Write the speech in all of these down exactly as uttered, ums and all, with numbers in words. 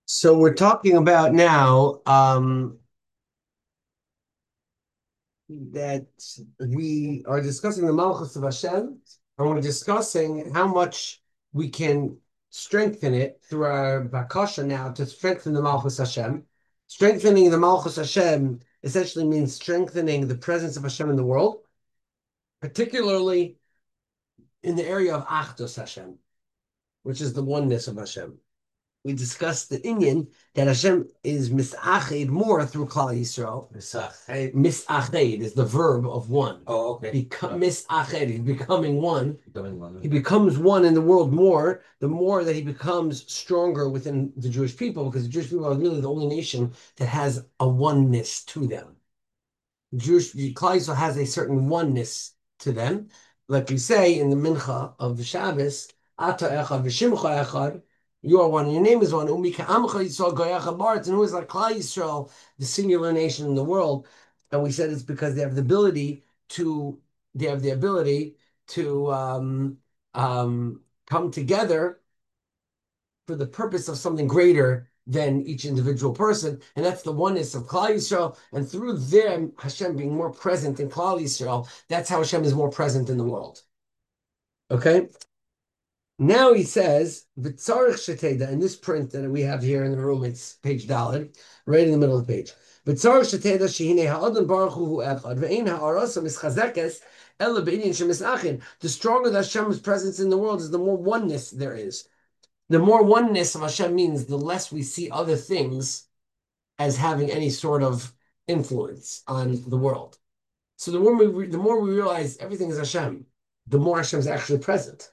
So we're talking about now um, that we are discussing the Malchus of Hashem, and we're discussing how much we can strengthen it through our Bakasha now to strengthen the Malchus Hashem. Strengthening the Malchus Hashem essentially means strengthening the presence of Hashem in the world, particularly in the area of Achdus Hashem, which is the oneness of Hashem. We discussed the Inyan that Hashem is misached more through Klal Yisrael. Misached. Misached is the verb of one. Oh, okay. Beco- misached, he's becoming one. Becoming one. He becomes one in the world more, the more that he becomes stronger within the Jewish people, because the Jewish people are really the only nation that has a oneness to them. Jewish Klal Yisrael has a certain oneness to them. Like we say in the Mincha of the Shabbos, Ata echad v'shimcha echad, you are one, and your name is one. Umika amcha Yisrael goyach baritz, and who is like Klal Yisrael, the singular nation in the world. And we said it's because they have the ability to, they have the ability to um, um, come together for the purpose of something greater than each individual person, and that's the oneness of Klal Yisrael. And through them, Hashem being more present in Klal Yisrael, that's how Hashem is more present in the world. Okay. Now he says, "V'tzarich sheteda." In this print that we have here in the room, it's page Daled, right in the middle of the page. V'tzarich sheteda shehine ha'adon baruch hu echad ve'ein ha'arasa mischazekes ela be'inyan shemisachin. The stronger that Hashem's presence in the world is, the more oneness there is. The more oneness of Hashem means the less we see other things as having any sort of influence on the world. So the more we the more we realize everything is Hashem, the more Hashem is actually present.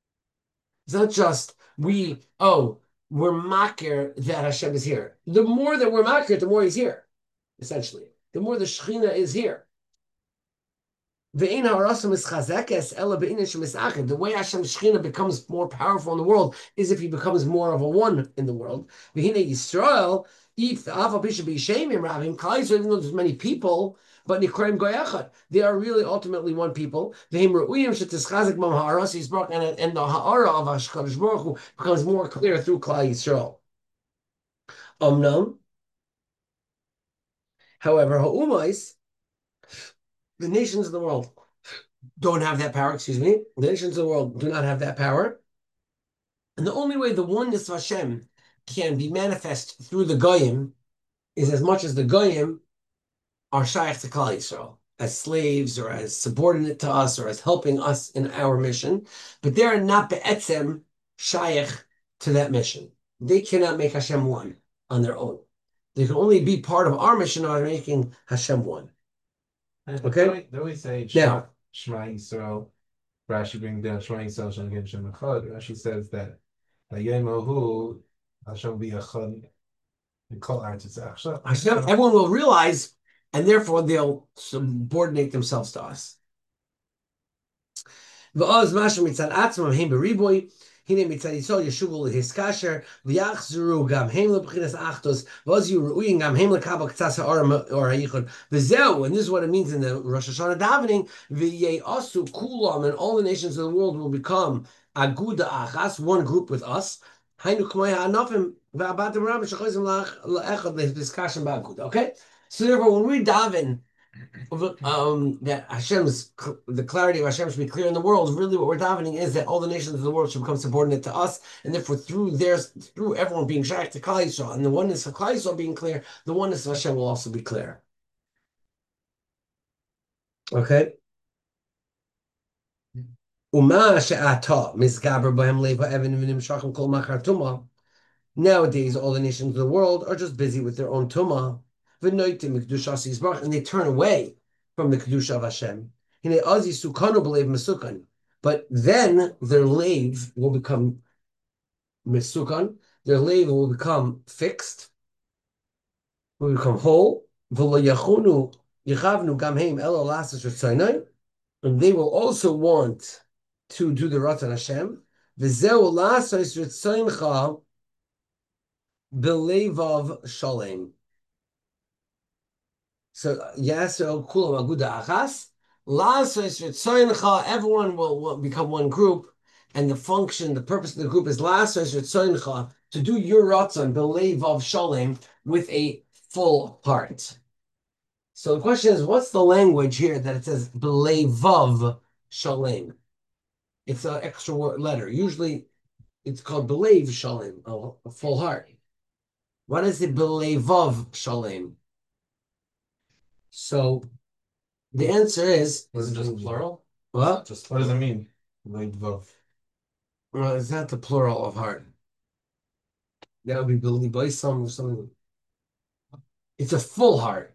It's not just we, oh, we're makir that Hashem is here. The more that we're makir, the more he's here, essentially. The more the Shekhinah is here. The way Hashem Shekhinah becomes more powerful in the world is if he becomes more of a one in the world. Yisrael, if even though there's many people, but they are really ultimately one people. And, and the ha'ara of HaKadosh Baruch Hu becomes more clear through Klal Yisrael. Umnam, however, ha'umais, the nations of the world don't have that power, excuse me. The nations of the world do not have that power. And the only way the oneness of Hashem can be manifest through the Goyim is as much as the Goyim are shaykh to Klal Yisrael, as slaves or as subordinate to us or as helping us in our mission, but they are not be'etzem shaykh to that mission. They cannot make Hashem one on their own. They can only be part of our mission of making Hashem one. Okay? They always say Now, Shema Yisrael. Rashi brings down Shema Yisrael Shem Gem Shem Echad. Rashi says that Yom Ohu Hashem be Echad. Hashem, everyone will realize, and therefore they'll subordinate themselves to us. V'oz mashem mitzad atzmam heim beriboy. Hine mitzad Yisrael yeshuvu lehiskasher v'yachzuru gam heim lebchinas achtos v'oz yuruyin gam heim lekabel k'tzas ha'oram or hayichud v'zeu, and this is what it means in the Rosh Hashanah davening, v'ye'asu kulam, and all the nations of the world will become aguda achas, one group with us. Hainu k'may ha'anofim v'abatim ram shechozim la'echad lehiskasher ba'aguda. Okay? So therefore, when we daven, Um, that Hashem's, the clarity of Hashem should be clear in the world. Really, what we're davening is that all the nations of the world should become subordinate to us, and therefore, through theirs, through everyone being shaykh to Klal Yisrael, and the oneness of Klal Yisrael being clear, the oneness of Hashem will also be clear. Okay. Nowadays, all the nations of the world are just busy with their own tumah, and they turn away from the kedusha of Hashem. But then their lave will become mesukan. Their lave will become fixed, will become whole. And they will also want to do the Ratan Hashem. Belevav Shalem. So yes, so kulam aguda achas. Everyone will, will become one group, and the function, the purpose of the group is lasos ritzoincha, to do your ratzon belev of shalem with a full heart. So the question is, what's the language here that it says belevav shalem? It's an extra word letter. Usually it's called belev shalem, a, a full heart. What is it belevav shalem? So the answer is, Wasn't just plural? what? Just What does it mean? Leidvav. Well, it's not the plural of heart. That would be believe some something. It's a full heart.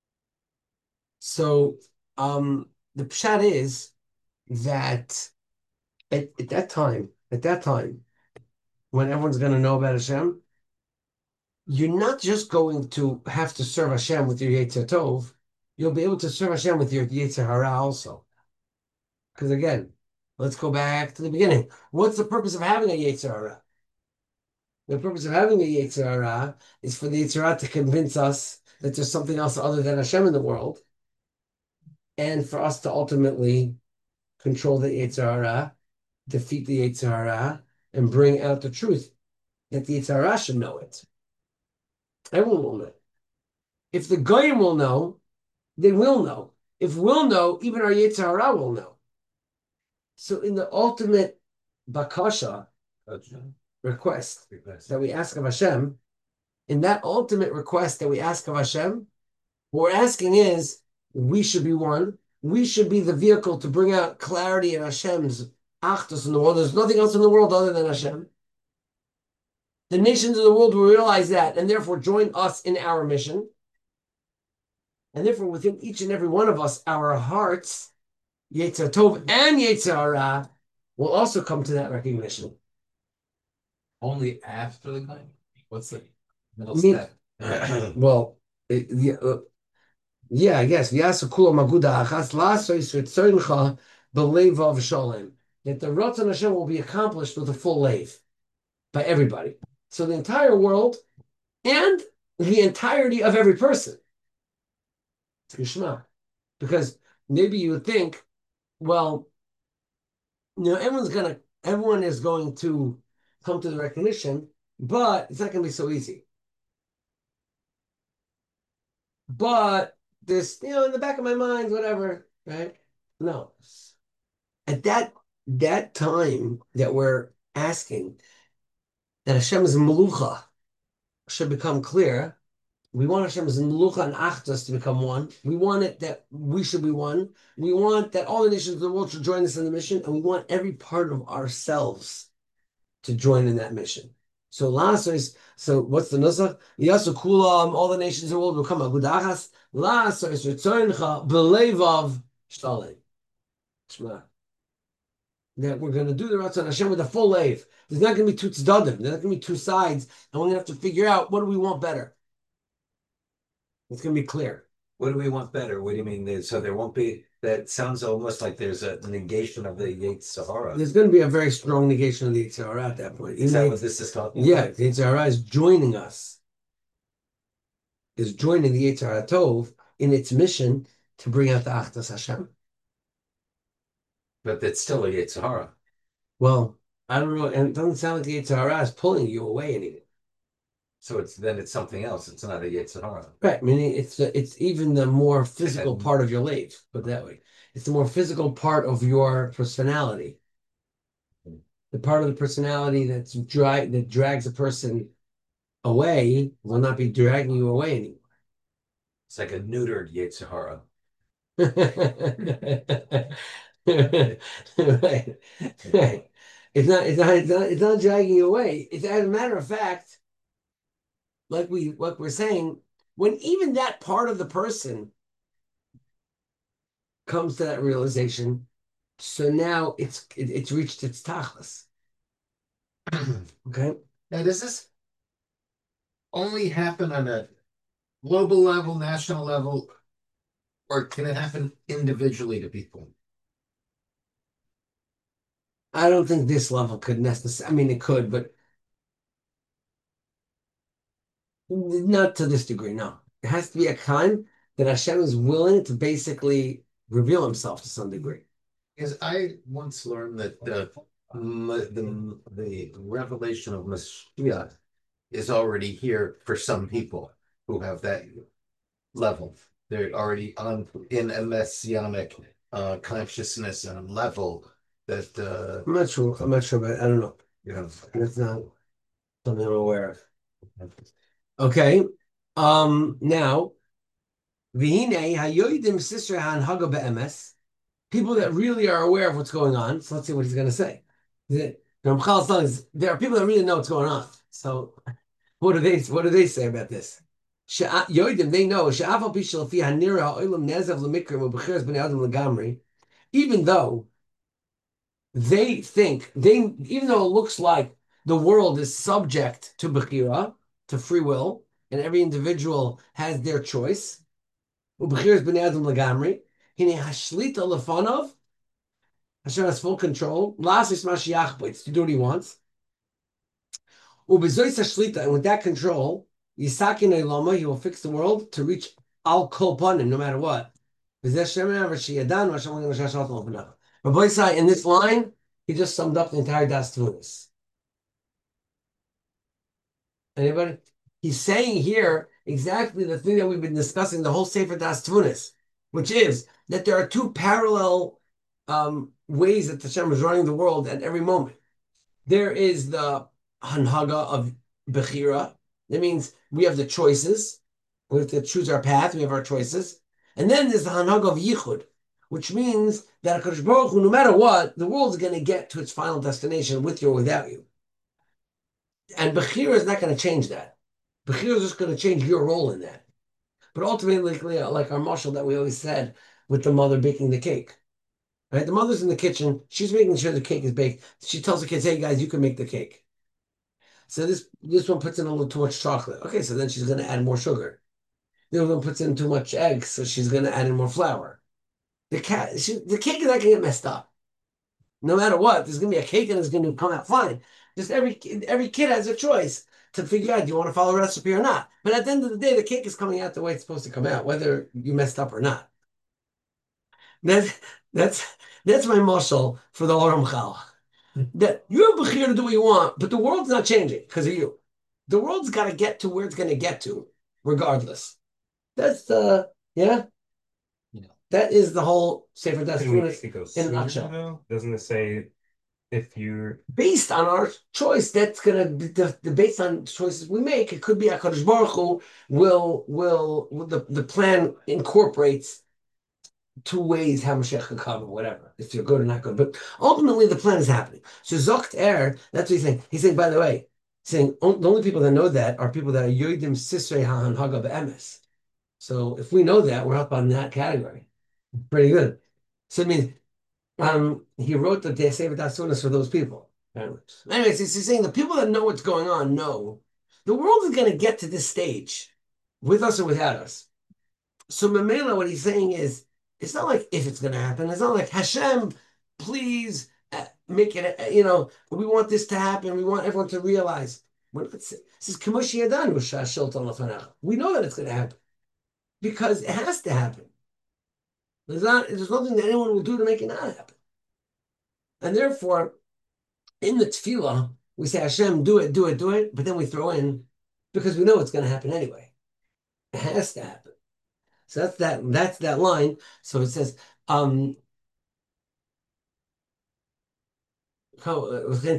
So um the pshat is that at, at that time, at that time, when everyone's going to know about Hashem, you're not just going to have to serve Hashem with your Yetzer Tov. You'll be able to serve Hashem with your Yetzer Hara also. Because again, let's go back to the beginning. What's the purpose of having a Yetzer Hara? The purpose of having a Yetzer Hara is for the Yetzer Hara to convince us that there's something else other than Hashem in the world, and for us to ultimately control the Yetzer Hara, defeat the Yetzer Hara, and bring out the truth that the Yetzer Hara should know it. Everyone will know. If the Goyim will know, they will know. If we'll know, even our Yetzer Hara will know. So in the ultimate bakasha, request that we ask of Hashem, in that ultimate request that we ask of Hashem, what we're asking is, we should be one. We should be the vehicle to bring out clarity in Hashem's achdus in the world. There's nothing else in the world other than Hashem. The nations of the world will realize that, and therefore join us in our mission. And therefore, within each and every one of us, our hearts, Yetzer Tov and Yetzer Hara, will also come to that recognition. only after the claim? What's the middle Me- step? Well, it, yeah, uh, yeah, I guess. V'yasu kula maguda achas la'asos v'tzorincha b'leivav shalem. That the Ratzon Hashem will be accomplished with a full lave by everybody. So the entire world and the entirety of every person. Yishma. Because maybe you would think, well, you know, everyone's gonna, everyone is going to come to the recognition, but it's not gonna be so easy. But this, you know, in the back of my mind, whatever, right? No. At that that time that we're asking that Hashem's melucha should become clear, we want Hashem's melucha and achdus to become one. We want it that we should be one. We want that all the nations of the world should join us in the mission, and we want every part of ourselves to join in that mission. So last is so what's the nusach? Yasu kulam, all the nations of the world will come agudachas. Last is retzoncha belevav shtalei. Shema. That we're going to do the Ratzon Hashem with a full lave. There's not going to be two tzdadim. There's not going to be two sides, and we're going to have to figure out what do we want better. It's going to be clear. What do we want better? What do you mean? There- So there won't be, that sounds almost like there's a negation of the Yetzer Hara. There's going to be a very strong negation of the Yetzer Hara at that point. Is Even that the- what this is talking Yeah, about? the Yetzer Hara is joining us, is joining the Yetzer Hara Tov in its mission to bring out the Achdas Hashem. But it's still a Yetzer Hara. Well, I don't know, and it doesn't sound like the Yetzer Hara is pulling you away anymore. So it's then it's something else. It's not a Yetzer Hara. Right, meaning it's the, it's even the more physical then- part of your lave, put it that way. It's the more physical part of your personality. The part of the personality that's dry that drags a person away will not be dragging you away anymore. It's like a neutered Yetzer Hara. right, right. It's not, it's not, it's not, it's not dragging you away. It's as a matter of fact, like we, what we're saying, when even that part of the person comes to that realization, so now it's it, it's reached its tachlis. Okay. Now, does this only happen on a global level, national level, or can it happen individually to people? I don't think this level could necessarily, I mean, it could, but not to this degree, no. It has to be a time that Hashem is willing to basically reveal himself to some degree. Because I once learned that uh, m- the the revelation of Mashiach is already here for some people who have that level. They're already on in a messianic uh, consciousness and level that uh, I'm not sure. I'm not sure, but I don't know. you know. That's not something I'm aware of. Okay. Um. Now, v'hinei hayoidim sisra hanhaga be'emes. People that really are aware of what's going on. So let's see what he's going to say. The- Ramchal is telling us there are people that really know what's going on. So what do they what do they say about this? She'a- Yoidim, they know she'afal pi shelafi hanira ha'olam nezav lemikrim u'b'chiras b'nei adam legamri. Even though they think they even though it looks like the world is subject to bechira, to free will, and every individual has their choice. U'b'chiras b'nei adam legamri. Hine hashlita lefanov. Hashem has full control. Lasis mashiach to do what he wants. Ubezois hashlita, and with that control, Yisakin Elama, he will fix the world to reach al kol panim, no matter what. Rabbi Isai, in this line, he just summed up the entire Das Tunis. Anybody? He's saying here exactly the thing that we've been discussing the whole Sefer Das Tunis, which is that there are two parallel um, ways that Hashem is running the world at every moment. There is the hanhaga of Bechira. That means we have the choices. We have to choose our path. We have our choices. And then there's the hanhaga of Yichud, which means that HaKadosh Baruch Hu, no matter what, the world is going to get to its final destination with you or without you. And Bechira is not going to change that. Bechira is just going to change your role in that. But ultimately, like our marshal that we always said with the mother baking the cake. Right? The mother's in the kitchen. She's making sure the cake is baked. She tells the kids, hey, guys, you can make the cake. So this this one puts in a little too much chocolate. Okay, so then she's going to add more sugar. The other one puts in too much eggs, so she's going to add in more flour. The cat, she, the cake is not going to get messed up. No matter what, there's going to be a cake and it's going to come out fine. Just every every kid has a choice to figure out, do you want to follow a recipe or not? But at the end of the day, the cake is coming out the way it's supposed to come out, whether you messed up or not. That's that's that's my muscle for the Oram Chal. That you have Bechir to do what you want, but the world's not changing because of you. The world's got to get to where it's going to get to, regardless. That's the yeah. Yeah. That is the whole Sefer Das Can we Tunis make it go in a sooner, nutshell. though? Doesn't it say if you're Based on our choice, that's going to be the, the based on choices we make. It could be HaKadosh Baruch Hu will will, will the, the plan incorporates two ways how Mashiach could come or whatever, if you're good or not good. But ultimately, the plan is happening. So Zokt Er, that's what he's saying. He's saying, by the way, saying the only people that know that are people that are Yoidim Sisrei Ha'an Haga Be'emes. So if we know that, we're up on that category. Pretty good. So it means um, he wrote the Sefer Das Tunis for those people. Anyways, he's saying the people that know what's going on know the world is going to get to this stage with us or without us. So Mamela, what he's saying is, it's not like if it's going to happen. It's not like Hashem, please uh, make it. Uh, you know, we want this to happen. We want everyone to realize. This is Kamoshi Yadan, we know that it's going to happen because it has to happen. There's not. There's nothing that anyone will do to make it not happen. And therefore, in the tefillah, we say Hashem, do it, do it, do it. But then we throw in because we know it's going to happen anyway. It has to happen. So that's that. That's that line. So it says, um, um,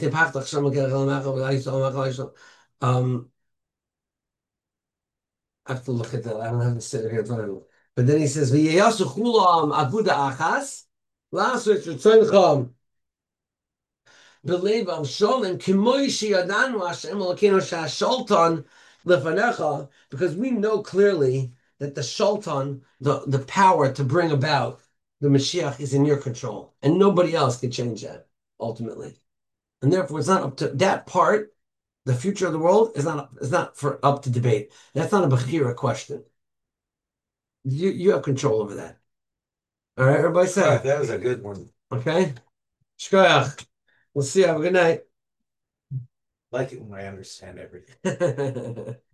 I have to look at that. I don't have to sit here in front of me. But then he says, "V'yeyasu chulam aguda achas, la'asur tzoncham b'leivam sholem k'moy sheyadanu Hashem Elokeinu sha'asholton lefanecha," because we know clearly that the sholton, the, the power to bring about the Mashiach, is in your control, and nobody else can change that ultimately. And therefore, it's not up to that part. The future of the world is not is not for up to debate. That's not a Bechira question. You you have control over that. All right, everybody say. Right, that was a good one. Okay. Shkoyach. We'll see you. Have a good night. Like it when I understand everything.